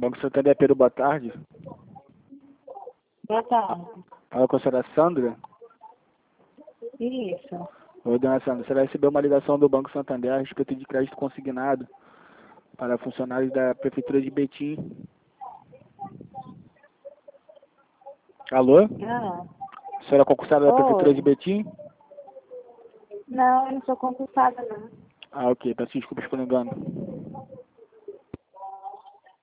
Banco Santander, Pedro, boa tarde. Boa tarde. Fala com a senhora Sandra. Isso. Oi, dona Sandra. A senhora recebeu uma ligação do Banco Santander a respeito de crédito consignado para funcionários da Prefeitura de Betim. Alô? Ah. A senhora é concursada da Prefeitura de Betim? Não, eu não sou concursada, não. Ah, ok. Peço desculpas pelo engano.